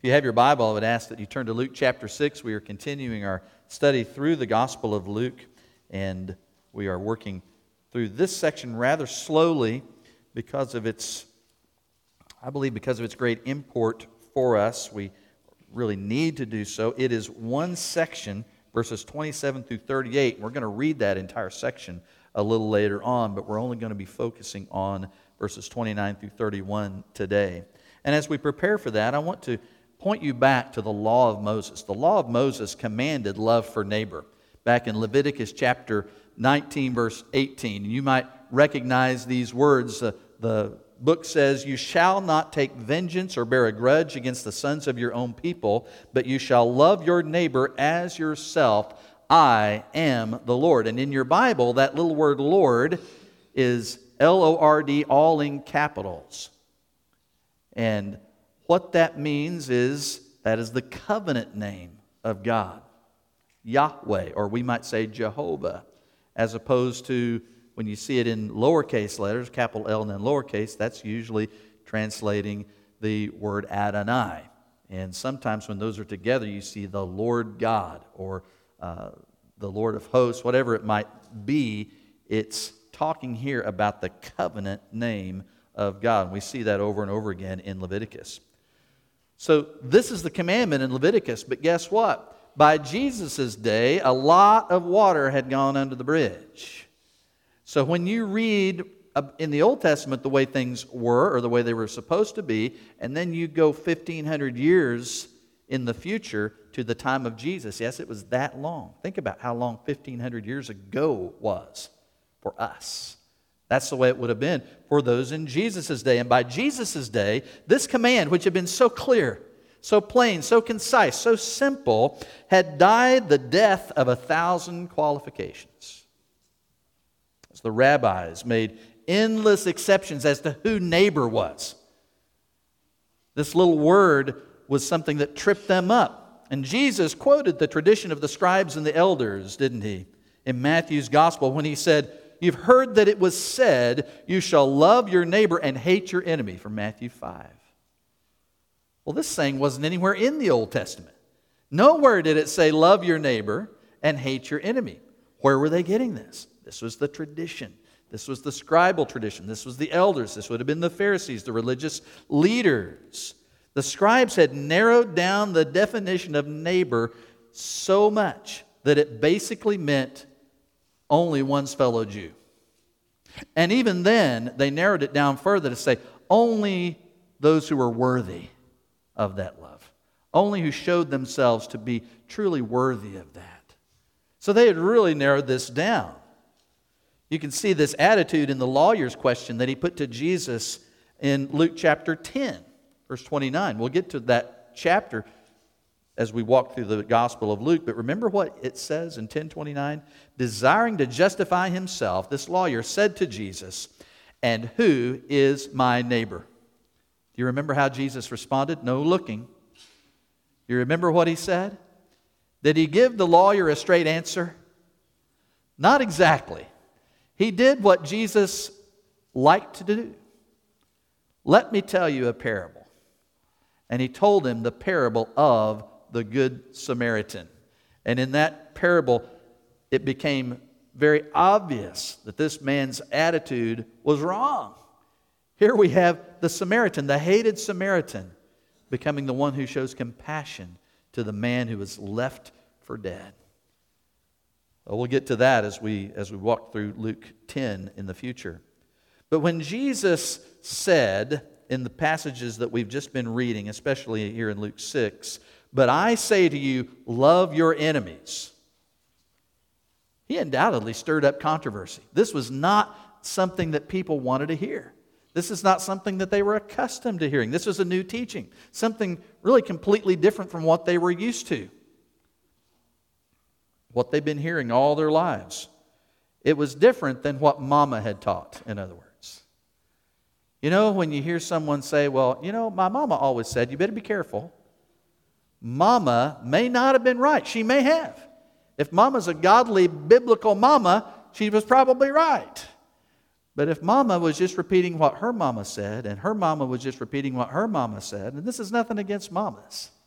you have your Bible, I would ask that you turn to Luke chapter 6. We are continuing our study through the Gospel of Luke, and we are working through this section rather slowly because of its great import for us. We really need to do so. It is one section, verses 27 through 38, and we're going to read that entire section a little later on, but we're only going to be focusing on verses 29 through 31 today. And as we prepare for that, I want to point you back to the law of Moses. The law of Moses commanded love for neighbor. Back in Leviticus chapter 19, verse 18. You might recognize these words. The book says, "You shall not take vengeance or bear a grudge against the sons of your own people, but you shall love your neighbor as yourself. I am the Lord." And in your Bible, that little word Lord is L-O-R-D, all in capitals. And what that means is that is the covenant name of God, Yahweh, or we might say Jehovah, as opposed to when you see it in lowercase letters, capital L and then lowercase, that's usually translating the word Adonai. And sometimes when those are together, you see the Lord God or the Lord of hosts, whatever it might be. It's talking here about the covenant name of God. And we see that over and over again in Leviticus. So this is the commandment in Leviticus, but guess what? By Jesus' day, a lot of water had gone under the bridge. So when you read in the Old Testament the way things were, or the way they were supposed to be, and then you go 1,500 years in the future to the time of Jesus, yes, it was that long. Think about how long 1,500 years ago was for us. That's the way it would have been for those in Jesus' day. And by Jesus' day, this command, which had been so clear, so plain, so concise, so simple, had died the death of 1,000 qualifications. As the rabbis made endless exceptions as to who neighbor was. This little word was something that tripped them up. And Jesus quoted the tradition of the scribes and the elders, didn't he? In Matthew's gospel when he said, "You've heard that it was said, you shall love your neighbor and hate your enemy," from Matthew 5. Well, this saying wasn't anywhere in the Old Testament. Nowhere did it say, love your neighbor and hate your enemy. Where were they getting this? This was the tradition. This was the scribal tradition. This was the elders. This would have been the Pharisees, the religious leaders. The scribes had narrowed down the definition of neighbor so much that it basically meant only one's fellow Jew. And even then, they narrowed it down further to say only those who were worthy of that love. Only who showed themselves to be truly worthy of that. So they had really narrowed this down. You can see this attitude in the lawyer's question that he put to Jesus in Luke chapter 10, verse 29. We'll get to that chapter as we walk through the Gospel of Luke. But remember what it says in 10:29? Desiring to justify himself, this lawyer said to Jesus, "And who is my neighbor?" Do you remember how Jesus responded? No looking. You remember what he said? Did he give the lawyer a straight answer? Not exactly. He did what Jesus liked to do. "Let me tell you a parable." And he told him the parable of the Good Samaritan. And in that parable, it became very obvious that this man's attitude was wrong. Here we have the Samaritan, the hated Samaritan, becoming the one who shows compassion to the man who was left for dead. Well, we'll get to that as we walk through Luke 10 in the future. But when Jesus said in the passages that we've just been reading, especially here in Luke 6, "But I say to you, love your enemies," he undoubtedly stirred up controversy. This was not something that people wanted to hear. This is not something that they were accustomed to hearing. This was a new teaching, something really completely different from what they were used to, what they've been hearing all their lives. It was different than what Mama had taught, in other words. You know, when you hear someone say, "Well, you know, my mama always said, you better be careful." Mama may not have been right. She may have. If Mama's a godly, biblical mama, she was probably right. But if Mama was just repeating what her mama said, and her mama was just repeating what her mama said, and this is nothing against mamas,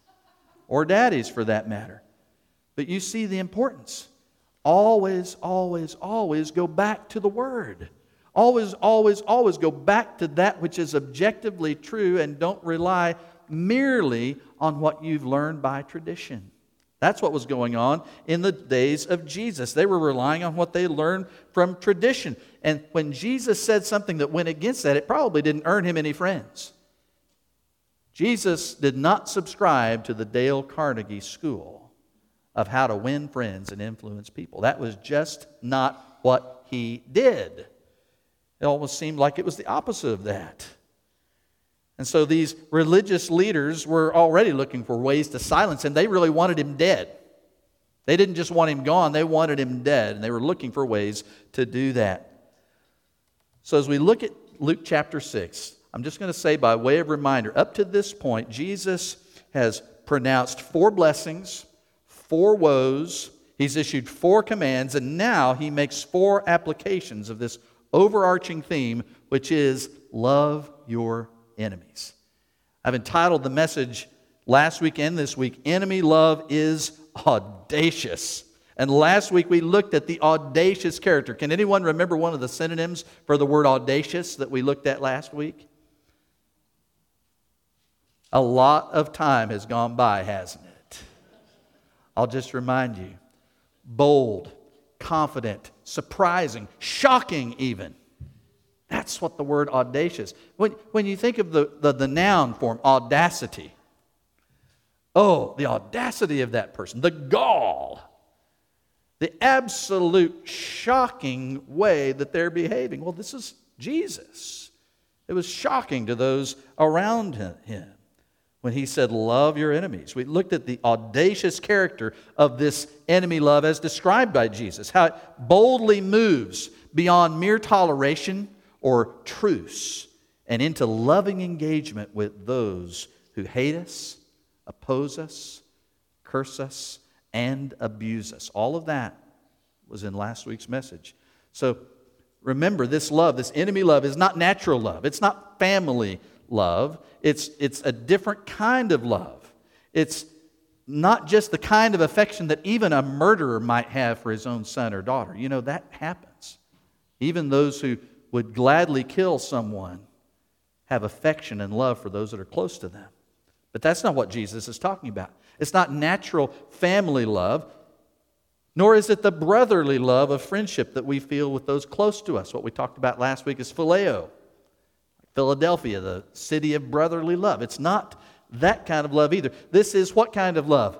or daddies for that matter. But you see the importance. Always, always, always go back to the Word. Always, always, always go back to that which is objectively true, and don't rely merely on what you've learned by tradition. That's what was going on in the days of Jesus. They were relying on what they learned from tradition. And when Jesus said something that went against that, it probably didn't earn him any friends. Jesus did not subscribe to the Dale Carnegie School of how to win friends and influence people. That was just not what he did. It almost seemed like it was the opposite of that. And so these religious leaders were already looking for ways to silence him. They really wanted him dead. They didn't just want him gone, they wanted him dead. And they were looking for ways to do that. So as we look at Luke chapter 6, I'm just going to say by way of reminder, up to this point, Jesus has pronounced 4 blessings, 4 woes. He's issued 4 commands, and now he makes 4 applications of this overarching theme, which is love your enemies. I've entitled the message last week and this week, Enemy Love is Audacious. And last week we looked at the audacious character. Can anyone remember one of the synonyms for the word audacious that we looked at last week? A lot of time has gone by, hasn't it? I'll just remind you. Bold, confident, surprising, shocking even. That's what the word audacious. When you think of the noun form, audacity. Oh, the audacity of that person. The gall. The absolute shocking way that they're behaving. Well, this is Jesus. It was shocking to those around him when he said, love your enemies. We looked at the audacious character of this enemy love as described by Jesus. How it boldly moves beyond mere toleration or truce and into loving engagement with those who hate us, oppose us, curse us, and abuse us. All of that was in last week's message. So remember, this love, this enemy love, is not natural love. It's not family love. It's a different kind of love. It's not just the kind of affection that even a murderer might have for his own son or daughter. You know, that happens. Even those who would gladly kill someone have affection and love for those that are close to them. But that's not what Jesus is talking about. It's not natural family love, nor is it the brotherly love of friendship that we feel with those close to us. What we talked about last week is phileo. Philadelphia, the city of brotherly love. It's not that kind of love either. This is what kind of love?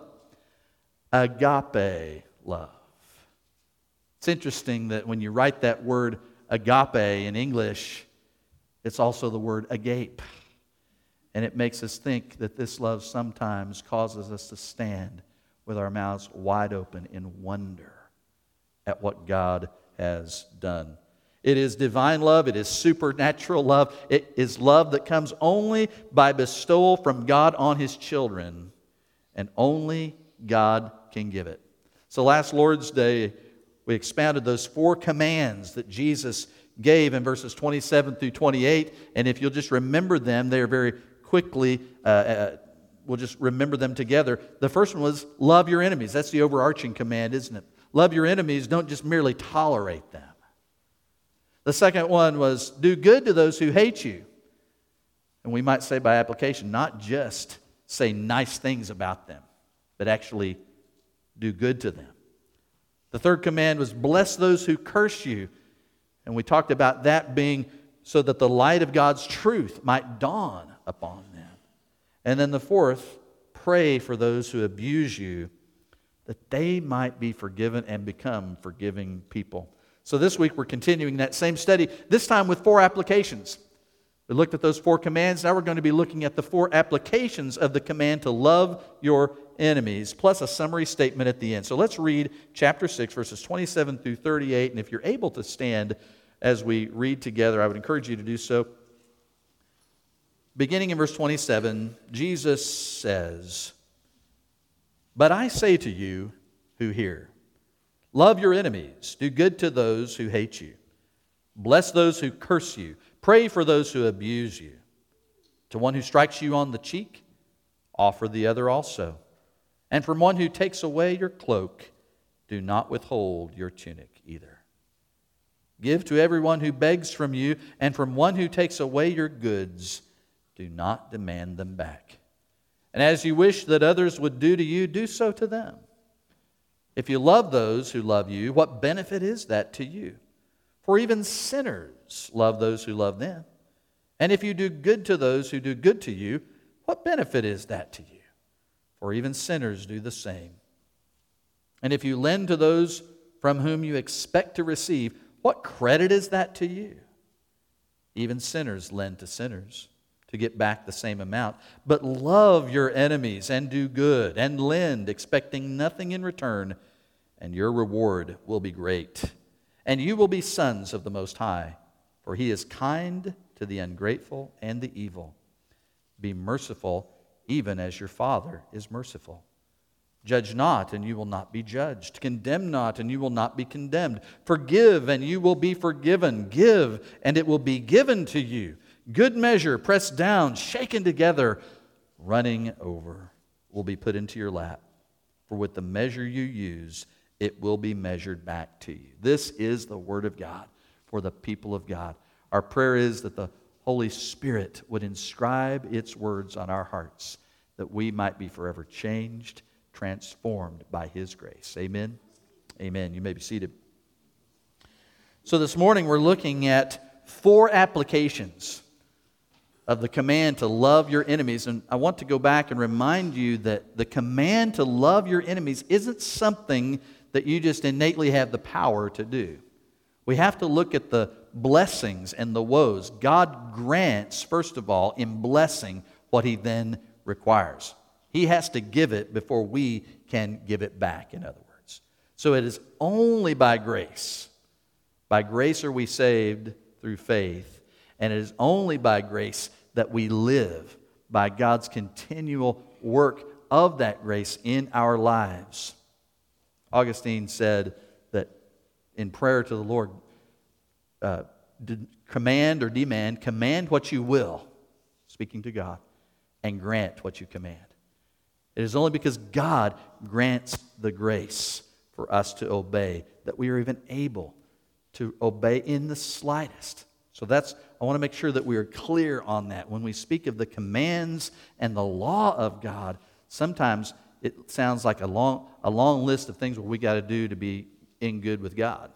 Agape love. It's interesting that when you write that word agape in English, it's also the word agape. And it makes us think that this love sometimes causes us to stand with our mouths wide open in wonder at what God has done. It is divine love. It is supernatural love. It is love that comes only by bestowal from God on His children. And only God can give it. So last Lord's Day, we expounded those 4 commands that Jesus gave in verses 27 through 28. And if you'll just remember them, they are very quickly, we'll just remember them together. The first one was love your enemies. That's the overarching command, isn't it? Love your enemies. Don't just merely tolerate them. The second one was do good to those who hate you. And we might say by application, not just say nice things about them, but actually do good to them. The third command was bless those who curse you. And we talked about that being so that the light of God's truth might dawn upon them. And then the fourth, pray for those who abuse you, that they might be forgiven and become forgiving people. So this week we're continuing that same study, this time with 4 applications. We looked at those 4 commands. Now we're going to be looking at the 4 applications of the command to love your enemies, plus a summary statement at the end. So let's read chapter 6, verses 27 through 38. And if you're able to stand as we read together, I would encourage you to do so. Beginning in verse 27, Jesus says, "But I say to you who hear, love your enemies, do good to those who hate you, bless those who curse you, pray for those who abuse you. To one who strikes you on the cheek, offer the other also. And from one who takes away your cloak, do not withhold your tunic either. Give to everyone who begs from you, and from one who takes away your goods, do not demand them back. And as you wish that others would do to you, do so to them. If you love those who love you, what benefit is that to you? For even sinners love those who love them. And if you do good to those who do good to you, what benefit is that to you? For even sinners do the same. And if you lend to those from whom you expect to receive, what credit is that to you? Even sinners lend to sinners to get back the same amount. But love your enemies and do good and lend, expecting nothing in return, and your reward will be great. And you will be sons of the Most High, for He is kind to the ungrateful and the evil. Be merciful, even as your Father is merciful. Judge not, and you will not be judged. Condemn not, and you will not be condemned. Forgive, and you will be forgiven. Give, and it will be given to you. Good measure, pressed down, shaken together, running over, will be put into your lap. For with the measure you use, it will be measured back to you. This is the Word of God for the people of God. Our prayer is that the Holy Spirit would inscribe its words on our hearts, that we might be forever changed, transformed by His grace. Amen? Amen. You may be seated. So this morning we're looking at 4 applications of the command to love your enemies. And I want to go back and remind you that the command to love your enemies isn't something that you just innately have the power to do. We have to look at the blessings and the woes. God grants, first of all, in blessing what He then requires. He has to give it before we can give it back, in other words. So it is only by grace. By grace are we saved through faith. And it is only by grace that we live by God's continual work of that grace in our lives. Augustine said that in prayer to the Lord, command or demand, command what you will, speaking to God, and grant what you command. It is only because God grants the grace for us to obey that we are even able to obey in the slightest. So I want to make sure that we are clear on that. When we speak of the commands and the law of God, sometimes it sounds like a long list of things what we got to do to be in good with God.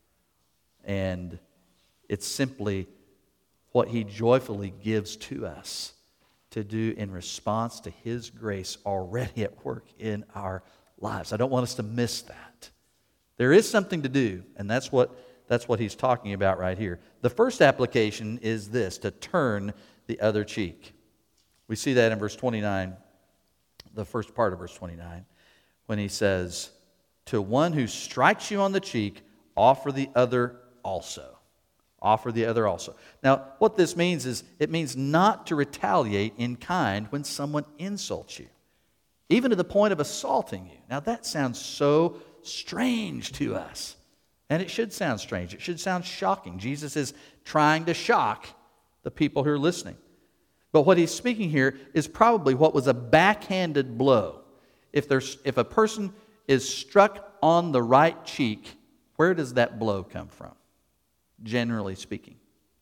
And it's simply what He joyfully gives to us to do in response to His grace already at work in our lives. I don't want us to miss that. There is something to do, and that's what he's talking about right here. The first application is this, to turn the other cheek. We see that in verse 29, the first part of verse 29, when he says, to one who strikes you on the cheek, offer the other also. Offer the other also. Now, what this means is, it means not to retaliate in kind when someone insults you, even to the point of assaulting you. Now, that sounds so strange to us. And it should sound strange. It should sound shocking. Jesus is trying to shock the people who are listening. But what he's speaking here is probably what was a backhanded blow. If a person is struck on the right cheek, where does that blow come from? Generally speaking,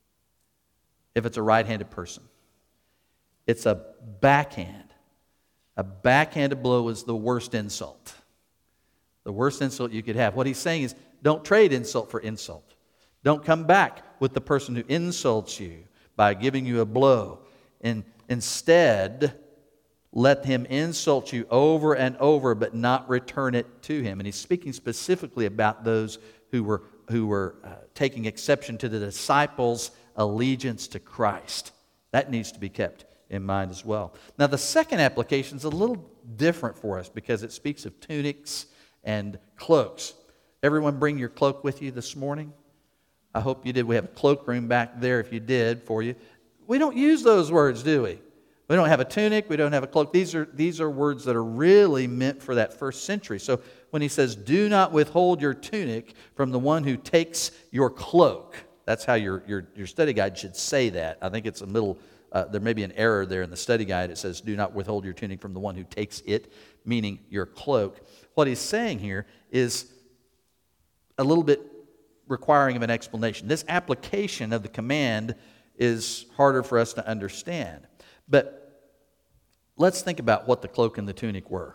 if it's a right-handed person, it's a backhand. A backhanded blow is the worst insult. The worst insult you could have. What he's saying is, don't trade insult for insult. Don't come back with the person who insults you by giving you a blow. And instead, let him insult you over and over, but not return it to him. And he's speaking specifically about those who were taking exception to the disciples' allegiance to Christ. That needs to be kept in mind as well. Now, the second application is a little different for us because it speaks of tunics and cloaks. Everyone bring your cloak with you this morning? I hope you did. We have a cloakroom back there if you did for you. We don't use those words, do we? We don't have a tunic. We don't have a cloak. These are words that are really meant for that first century. So when he says, do not withhold your tunic from the one who takes your cloak. That's how your study guide should say that. I think it's a little there may be an error there in the study guide. It says, do not withhold your tunic from the one who takes it, meaning your cloak. What he's saying here is a little bit requiring of an explanation. This application of the command is harder for us to understand. But let's think about what the cloak and the tunic were.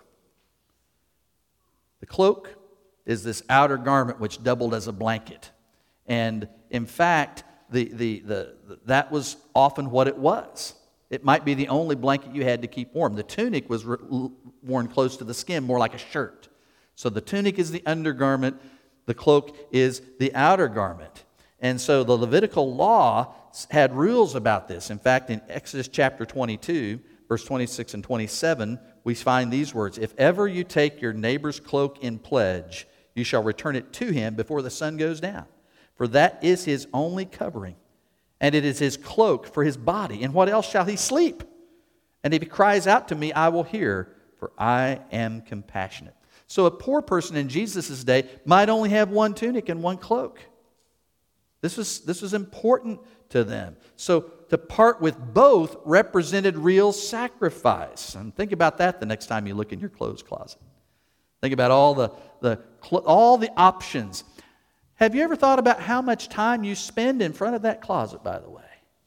The cloak is this outer garment which doubled as a blanket. And in fact, that was often what it was. It might be the only blanket you had to keep warm. The tunic was worn close to the skin, more like a shirt. So the tunic is the undergarment. The cloak is the outer garment. And so the Levitical law had rules about this. In fact, in Exodus chapter 22, verse 26 and 27, we find these words, if ever you take your neighbor's cloak in pledge, you shall return it to him before the sun goes down. For that is his only covering, and it is his cloak for his body. And what else shall he sleep? And if he cries out to me, I will hear, for I am compassionate. So a poor person in Jesus' day might only have one tunic and one cloak. This was important to them. So to part with both represented real sacrifice. And think about that the next time you look in your clothes closet. Think about all the options. Have you ever thought about how much time you spend in front of that closet, by the way?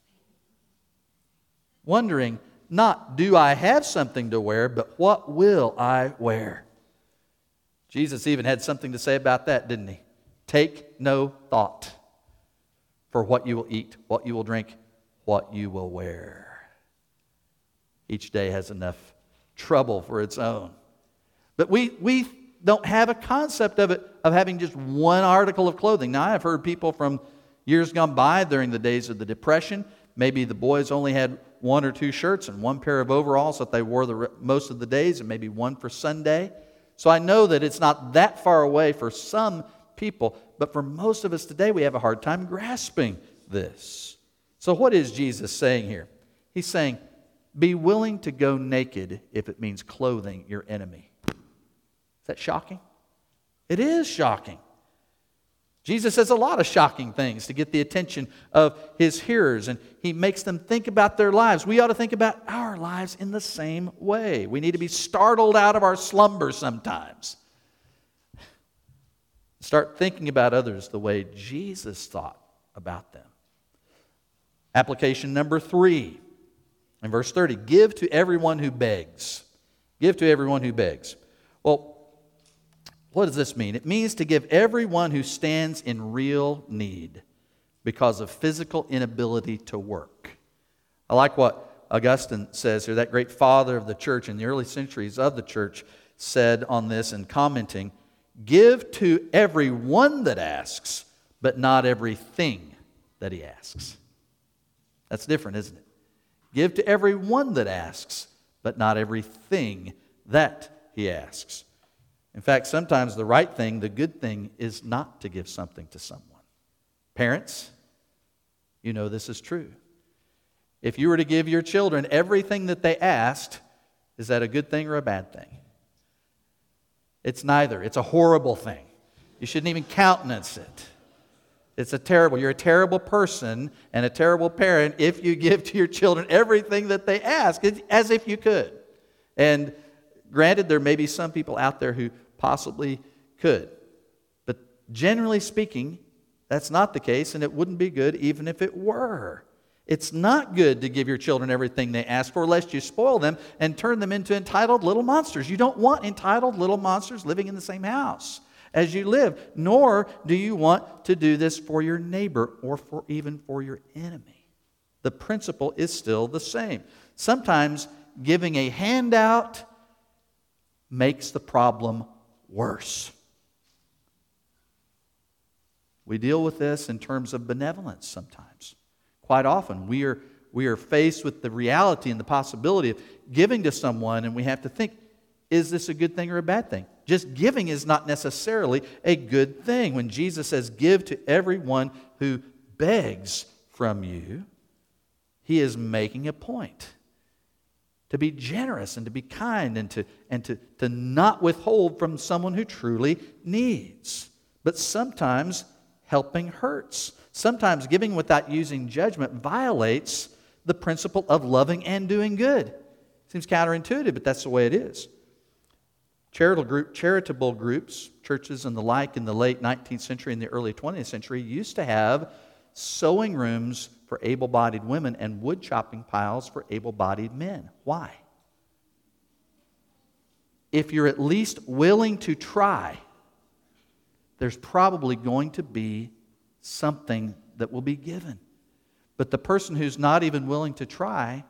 Wondering, not do I have something to wear, but what will I wear? Jesus even had something to say about that, didn't he? Take no thought for what you will eat, what you will drink, what you will wear. Each day has enough trouble for its own. But we don't have a concept of having just one article of clothing. Now, I've heard people from years gone by during the days of the Depression, maybe the boys only had one or two shirts and one pair of overalls that they wore most of the days, and maybe one for Sunday. So I know that it's not that far away for some people, but for most of us today, we have a hard time grasping this. So what is Jesus saying here? He's saying, be willing to go naked if it means clothing your enemy. Is that shocking? It is shocking. Jesus says a lot of shocking things to get the attention of his hearers, and he makes them think about their lives. We ought to think about our lives in the same way. We need to be startled out of our slumber sometimes. Start thinking about others the way Jesus thought about them. Application number 3, in verse 30, give to everyone who begs. Give to everyone who begs. Well, what does this mean? It means to give everyone who stands in real need because of physical inability to work. I like what Augustine says here, that great father of the church in the early centuries of the church said on this in commenting, give to everyone that asks, but not everything that he asks. That's different, isn't it? Give to everyone that asks, but not everything that he asks. In fact, sometimes the right thing, the good thing, is not to give something to someone. Parents, you know this is true. If you were to give your children everything that they asked, is that a good thing or a bad thing? It's neither. It's a horrible thing. You shouldn't even countenance it. You're a terrible person and a terrible parent if you give to your children everything that they ask, as if you could. And granted, there may be some people out there who possibly could. But generally speaking, that's not the case, and it wouldn't be good even if it were. It's not good to give your children everything they ask for, lest you spoil them and turn them into entitled little monsters. You don't want entitled little monsters living in the same house as you live, nor do you want to do this for your neighbor or even for your enemy. The principle is still the same. Sometimes giving a handout makes the problem worse. We deal with this in terms of benevolence sometimes. Quite often we are faced with the reality and the possibility of giving to someone, and we have to think, is this a good thing or a bad thing? Just giving is not necessarily a good thing. When Jesus says, give to everyone who begs from you, he is making a point. To be generous and to be kind and to not withhold from someone who truly needs. But sometimes helping hurts. Sometimes giving without using judgment violates the principle of loving and doing good. Seems counterintuitive, but that's the way it is. Charitable groups, churches and the like in the late 19th century and the early 20th century used to have sewing rooms for able-bodied women and wood chopping piles for able-bodied men. Why? If you're at least willing to try, there's probably going to be something that will be given. But the person who's not even willing to try,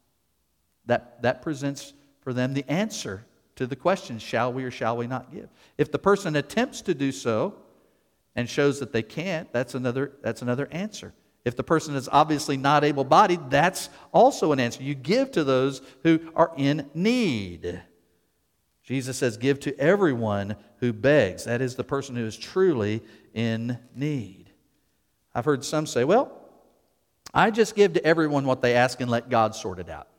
that presents for them the answer to the question, shall we or shall we not give? If the person attempts to do so and shows that they can't, that's another answer. If the person is obviously not able-bodied, that's also an answer. You give to those who are in need. Jesus says, give to everyone who begs. That is the person who is truly in need. I've heard some say, well, I just give to everyone what they ask and let God sort it out.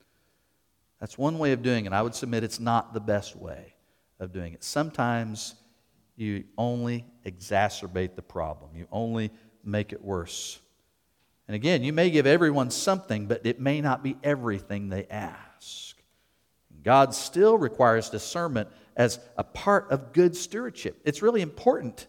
That's one way of doing it. I would submit it's not the best way of doing it. Sometimes you only exacerbate the problem. You only make it worse. And again, you may give everyone something, but it may not be everything they ask. God still requires discernment as a part of good stewardship. It's really important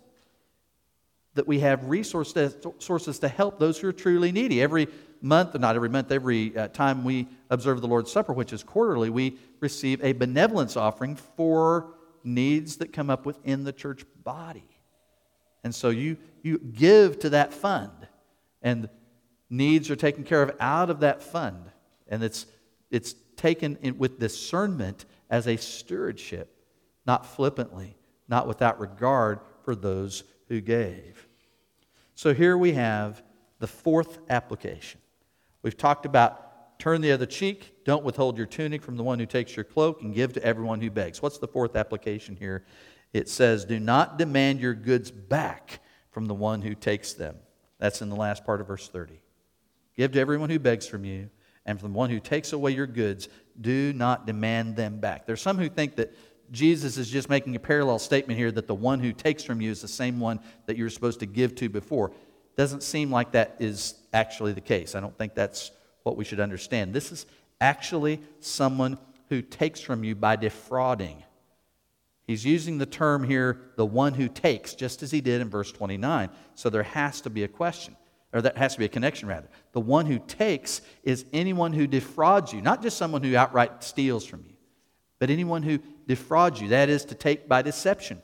that we have resources to help those who are truly needy. Every month, not every month, every time we observe the Lord's Supper, which is quarterly, we receive a benevolence offering for needs that come up within the church body. And so you give to that fund, and needs are taken care of out of that fund. And it's taken with discernment as a stewardship, not flippantly, not without regard for those who gave. So here we have the fourth application. We've talked about turn the other cheek, don't withhold your tunic from the one who takes your cloak, and give to everyone who begs. What's the fourth application here? It says, do not demand your goods back from the one who takes them. That's in the last part of verse 30. Give to everyone who begs from you, and from the one who takes away your goods, do not demand them back. There's some who think that Jesus is just making a parallel statement here that the one who takes from you is the same one that you were supposed to give to before. Doesn't seem like that is actually the case. I don't think that's what we should understand. This is actually someone who takes from you by defrauding. He's using the term here, the one who takes, just as he did in verse 29. So there has to be a question, or that has to be a connection rather. The one who takes is anyone who defrauds you, not just someone who outright steals from you, but anyone who defrauds you. That is to take by deception,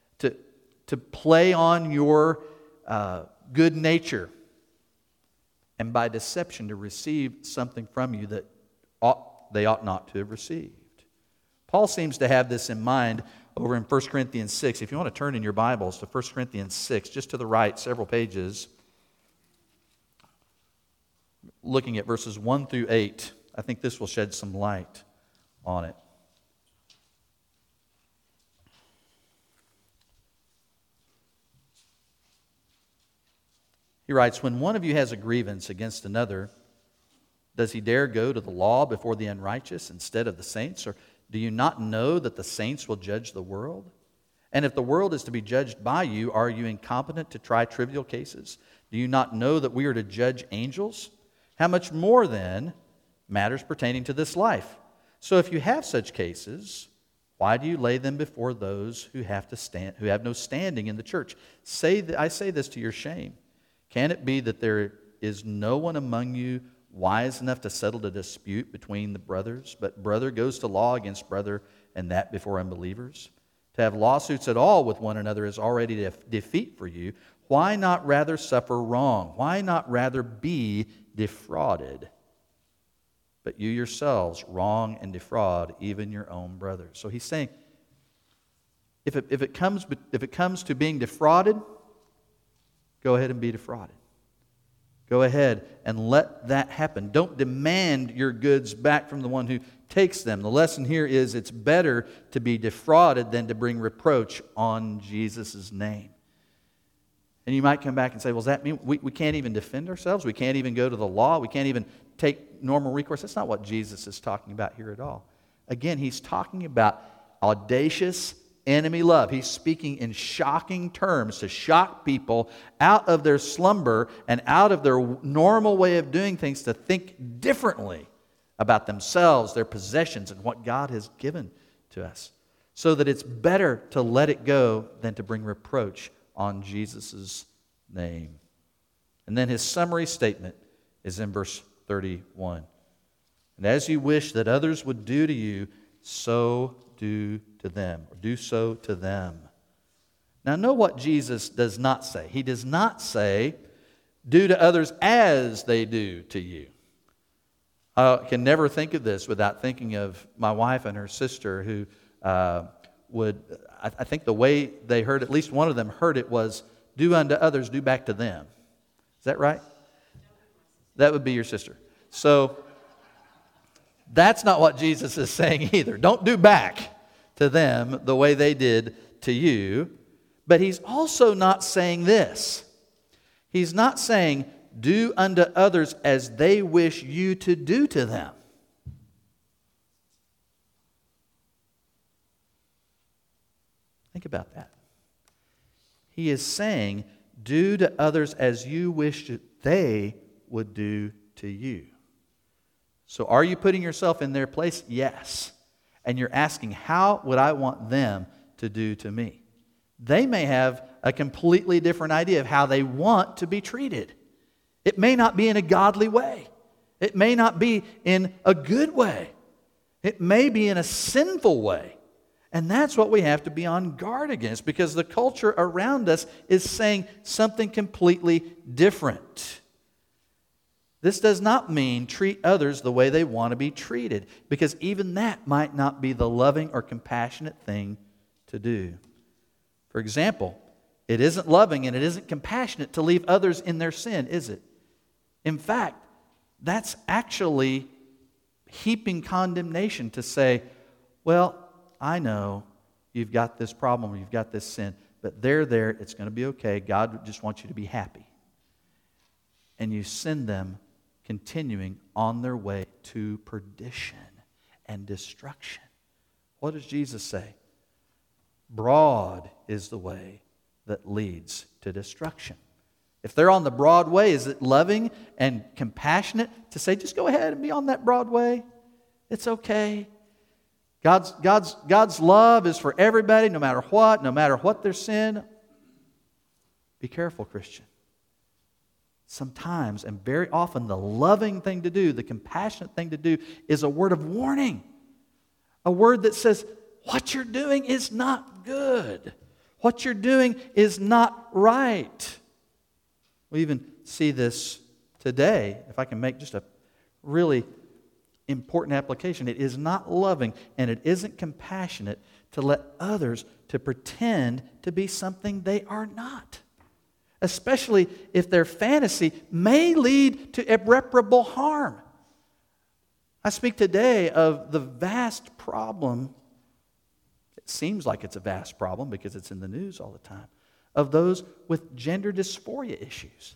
to play on your good nature, and by deception to receive something from you that they ought not to have received. Paul seems to have this in mind over in 1 Corinthians 6. If you want to turn in your Bibles to 1 Corinthians 6, just to the right, several pages, looking at verses 1 through 8, I think this will shed some light on it. He writes, when one of you has a grievance against another, does he dare go to the law before the unrighteous instead of the saints? Or do you not know that the saints will judge the world? And if the world is to be judged by you, are you incompetent to try trivial cases? Do you not know that we are to judge angels? How much more then matters pertaining to this life? So if you have such cases, why do you lay them before those who have no standing in the church? I say this to your shame. Can it be that there is no one among you wise enough to settle a dispute between the brothers, but brother goes to law against brother, and that before unbelievers? To have lawsuits at all with one another is already defeat for you. Why not rather suffer wrong? Why not rather be defrauded? But you yourselves wrong and defraud even your own brothers. So he's saying, if it comes to being defrauded, go ahead and be defrauded. Go ahead and let that happen. Don't demand your goods back from the one who takes them. The lesson here is it's better to be defrauded than to bring reproach on Jesus' name. And you might come back and say, well, does that mean we can't even defend ourselves? We can't even go to the law? We can't even take normal recourse? That's not what Jesus is talking about here at all. Again, he's talking about audacious, enemy love. He's speaking in shocking terms to shock people out of their slumber and out of their normal way of doing things to think differently about themselves, their possessions, and what God has given to us. So that it's better to let it go than to bring reproach on Jesus' name. And then his summary statement is in verse 31. And as you wish that others would do to you, so do to them, or do so to them. Now, know what Jesus does not say. He does not say, do to others as they do to you. I can never think of this without thinking of my wife and her sister who I think the way they heard, at least one of them heard it, was, do unto others, do back to them. Is that right? That would be your sister. So, that's not what Jesus is saying either. Don't do back to them the way they did to you. But he's also not saying this. He's not saying, do unto others as they wish you to do to them. Think about that. He is saying, do to others as you wish that they would do to you. So are you putting yourself in their place? Yes. And you're asking, how would I want them to do to me? They may have a completely different idea of how they want to be treated. It may not be in a godly way. It may not be in a good way. It may be in a sinful way. And that's what we have to be on guard against, because the culture around us is saying something completely different. This does not mean treat others the way they want to be treated, because even that might not be the loving or compassionate thing to do. For example, it isn't loving and it isn't compassionate to leave others in their sin, is it? In fact, that's actually heaping condemnation to say, well, I know you've got this problem or you've got this sin, but they're there, it's going to be okay. God just wants you to be happy. And you send them continuing on their way to perdition and destruction. What does Jesus say? Broad is the way that leads to destruction. If they're on the broad way, is it loving and compassionate to say, just go ahead and be on that broad way? It's okay. God's love is for everybody, no matter what their sin. Be careful, Christian. Sometimes, and very often, the loving thing to do, the compassionate thing to do, is a word of warning. A word that says, what you're doing is not good. What you're doing is not right. We even see this today. If I can make just a really important application. It is not loving and it isn't compassionate to let others to pretend to be something they are not. Especially if their fantasy may lead to irreparable harm. I speak today of the vast problem, it seems like it's a vast problem because it's in the news all the time, of those with gender dysphoria issues.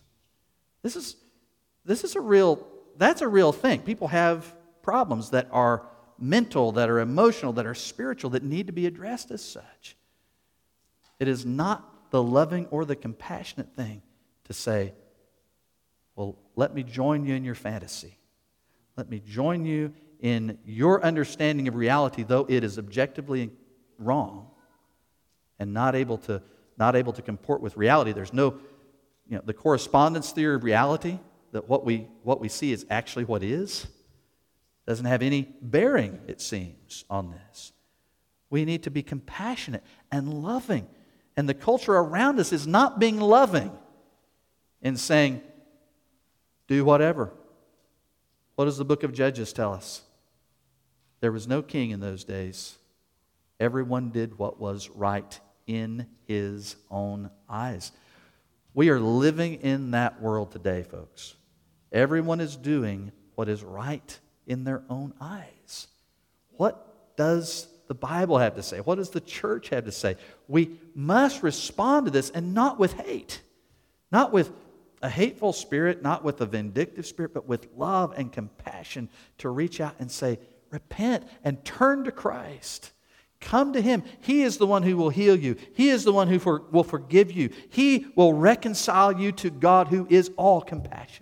That's a real thing. People have problems that are mental, that are emotional, that are spiritual, that need to be addressed as such. It is not the loving or the compassionate thing to say, well, let me join you in your fantasy. Let me join you in your understanding of reality, though it is objectively wrong and not able to comport with reality. There's no, the correspondence theory of reality, that what we see is actually what is, doesn't have any bearing, it seems, on this. We need to be compassionate and loving. And the culture around us is not being loving in saying, do whatever. What does the book of Judges tell us? There was no king in those days. Everyone did what was right in his own eyes. We are living in that world today, folks. Everyone is doing what is right in their own eyes. What does the Bible have to say? What does the church have to say? We must respond to this, and not with hate. Not with a hateful spirit, not with a vindictive spirit, but with love and compassion to reach out and say, repent and turn to Christ. Come to Him. He is the one who will heal you. He is the one who will forgive you. He will reconcile you to God, who is all compassion.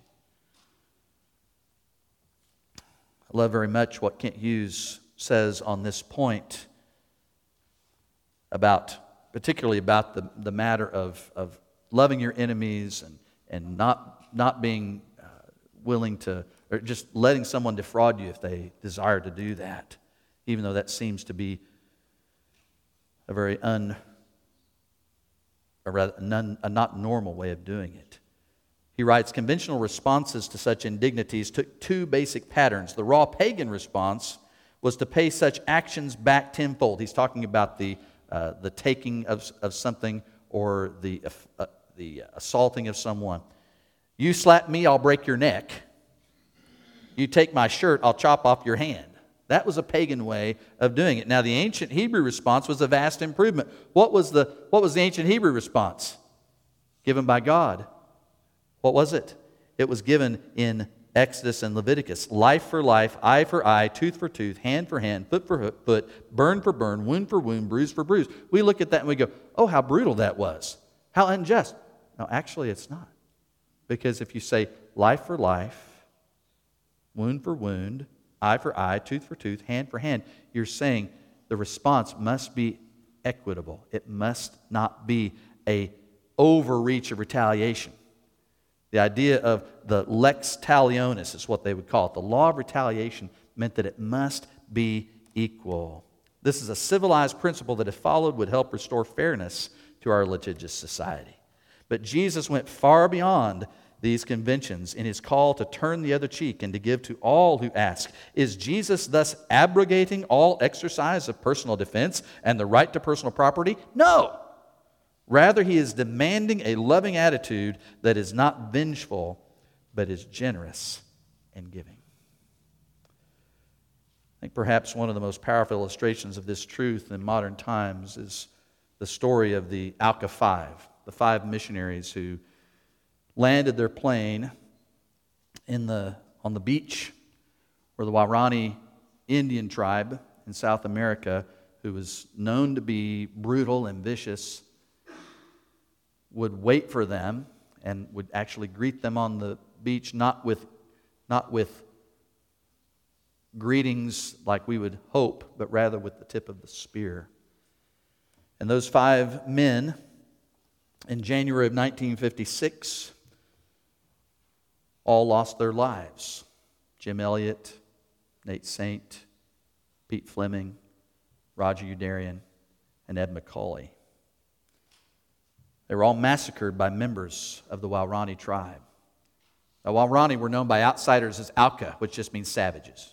I love very much what Kent Hughes says on this point, particularly about the matter of loving your enemies and not being willing to, or just letting someone defraud you if they desire to do that, even though that seems to be a very not normal way of doing it. He writes, conventional responses to such indignities took two basic patterns. The raw pagan response was to pay such actions back tenfold. He's talking about the taking of something or the assaulting of someone. You slap me, I'll break your neck. You take my shirt, I'll chop off your hand. That was a pagan way of doing it. Now, the ancient Hebrew response was a vast improvement. What was the ancient Hebrew response given by God? What was it? It was given in Exodus and Leviticus. Life for life, eye for eye, tooth for tooth, hand for hand, foot for foot, burn for burn, wound for wound, bruise for bruise. We look at that and we go, oh, how brutal that was. How unjust. No, actually it's not. Because if you say life for life, wound for wound, eye for eye, tooth for tooth, hand for hand, you're saying the response must be equitable. It must not be an overreach of retaliation. The idea of the lex talionis is what they would call it. The law of retaliation meant that it must be equal. This is a civilized principle that, if followed, would help restore fairness to our litigious society. But Jesus went far beyond these conventions in His call to turn the other cheek and to give to all who ask. Is Jesus thus abrogating all exercise of personal defense and the right to personal property? No. Rather, He is demanding a loving attitude that is not vengeful, but is generous and giving. I think perhaps one of the most powerful illustrations of this truth in modern times is the story of the Alka Five, the 5 missionaries who landed their plane on the beach where the Waorani Indian tribe in South America, who was known to be brutal and vicious, would wait for them and would actually greet them on the beach, not with greetings like we would hope, but rather with the tip of the spear. And those 5 men, in January of 1956, all lost their lives. Jim Elliot, Nate Saint, Pete Fleming, Roger Youderian, and Ed McCauley. They were all massacred by members of the Waorani tribe. The Waorani were known by outsiders as Alka, which just means savages.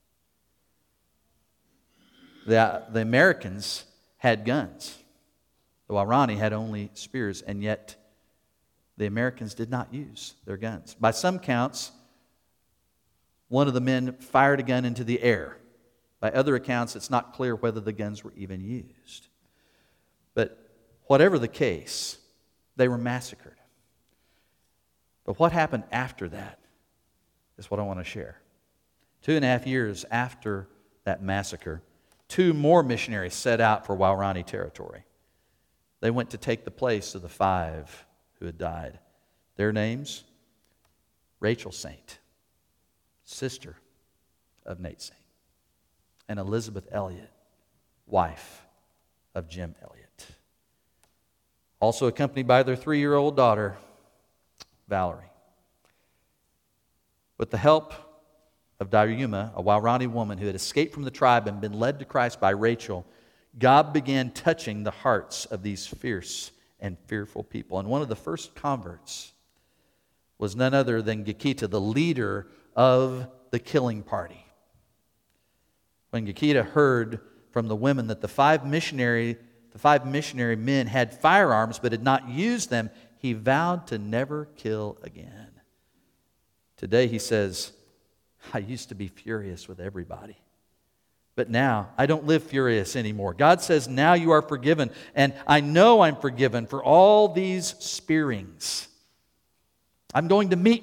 The Americans had guns. The Waorani had only spears, and yet the Americans did not use their guns. By some counts, one of the men fired a gun into the air. By other accounts, it's not clear whether the guns were even used. But whatever the case, they were massacred. But what happened after that is what I want to share. 2.5 years after that massacre, 2 more missionaries set out for Waorani territory. They went to take the place of the 5 who had died. Their names? Rachel Saint, sister of Nate Saint, and Elizabeth Elliot, wife of Jim Elliot. Also accompanied by their 3-year-old daughter, Valerie. With the help of Dayuma, a Waorani woman who had escaped from the tribe and been led to Christ by Rachel, God began touching the hearts of these fierce and fearful people. And one of the first converts was none other than Gekita, the leader of the killing party. When Gekita heard from the women that the 5 missionary men had firearms but had not used them, he vowed to never kill again. Today he says, I used to be furious with everybody, but now I don't live furious anymore. God says, now you are forgiven, and I know I'm forgiven for all these spearings. I'm going to meet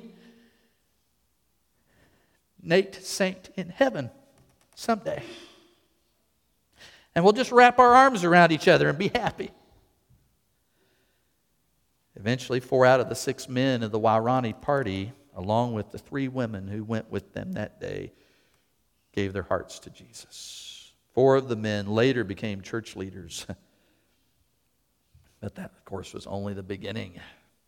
Nate Saint in heaven someday. and we'll just wrap our arms around each other and be happy. Eventually, 4 out of the 6 men of the Waorani party, along with the 3 women who went with them that day, gave their hearts to Jesus. 4 of the men later became church leaders. But that, of course, was only the beginning.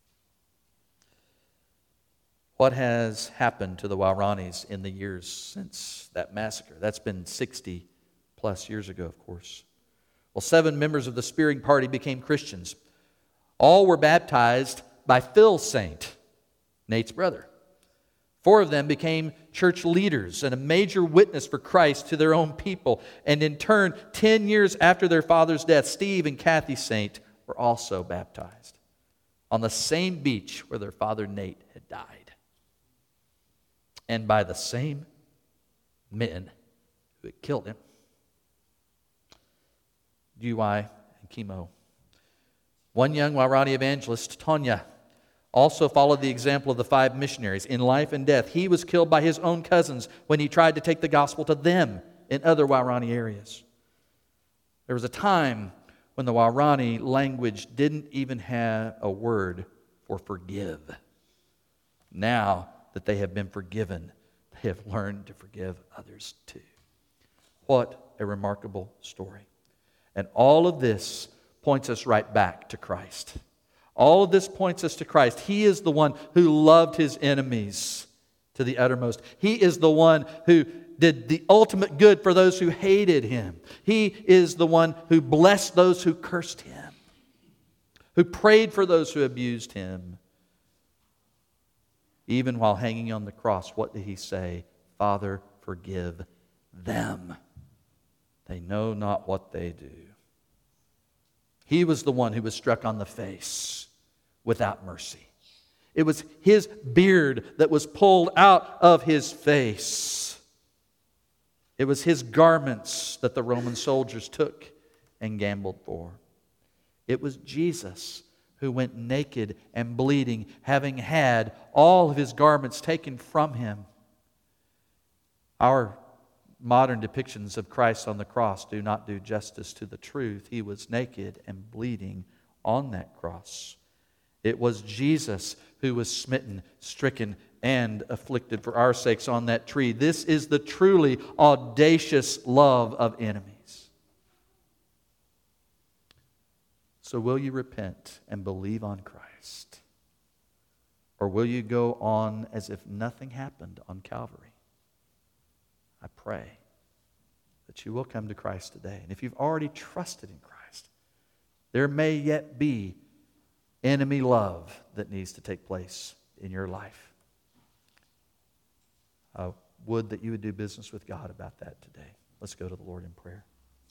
What has happened to the Waoranis in the years since that massacre? That's been 60 plus years ago, of course. Well, 7 members of the spearing party became Christians. All were baptized by Phil Saint, Nate's brother. 4 of them became church leaders and a major witness for Christ to their own people. And in turn, 10 years after their father's death, Steve and Kathy Saint were also baptized on the same beach where their father Nate had died. And by the same men who had killed him. UI and chemo. One young Waorani evangelist, Tonya, also followed the example of the 5 missionaries. In life and death, he was killed by his own cousins when he tried to take the gospel to them in other Waorani areas. There was a time when the Waorani language didn't even have a word for forgive. Now that they have been forgiven, they have learned to forgive others too. What a remarkable story. And all of this points us right back to Christ. All of this points us to Christ. He is the one who loved his enemies to the uttermost. He is the one who did the ultimate good for those who hated him. He is the one who blessed those who cursed him, who prayed for those who abused him. Even while hanging on the cross, what did he say? Father, forgive them. They know not what they do. He was the one who was struck on the face without mercy. It was his beard that was pulled out of his face. It was his garments that the Roman soldiers took and gambled for. It was Jesus who went naked and bleeding, having had all of his garments taken from him. Our modern depictions of Christ on the cross do not do justice to the truth. He was naked and bleeding on that cross. It was Jesus who was smitten, stricken, and afflicted for our sakes on that tree. This is the truly audacious love of enemies. So will you repent and believe on Christ? Or will you go on as if nothing happened on Calvary? I pray that you will come to Christ today. And if you've already trusted in Christ, there may yet be enemy love that needs to take place in your life. I would that you would do business with God about that today. Let's go to the Lord in prayer.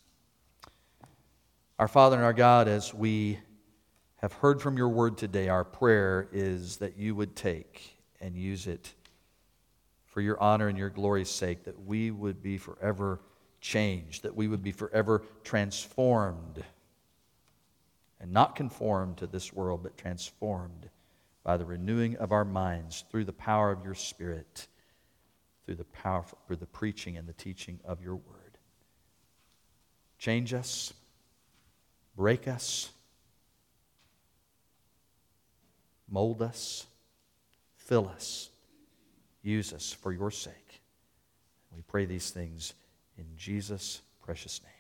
Our Father and our God, as we have heard from your word today, our prayer is that you would take and use it for your honor and your glory's sake, that we would be forever changed, that we would be forever transformed, and not conformed to this world, but transformed by the renewing of our minds through the power of your Spirit, through the preaching and the teaching of your word. Change us, break us, mold us, fill us, use us for your sake. We pray these things in Jesus' precious name.